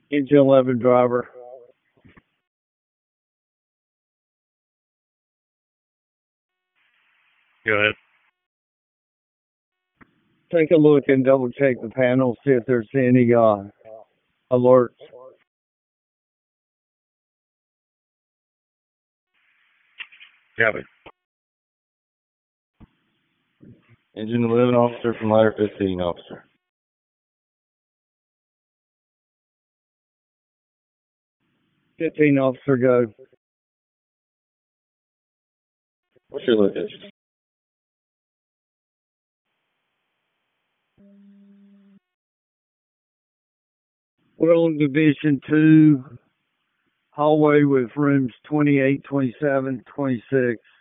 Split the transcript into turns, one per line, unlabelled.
Engine 11 driver.
Go ahead.
Take a look and double check the panel, see if there's any alerts.
Copy.
Engine 11 officer from ladder 15 officer.
15 officer, go.
What's your location?
We're on Division 2 hallway with rooms 28, 27, 26.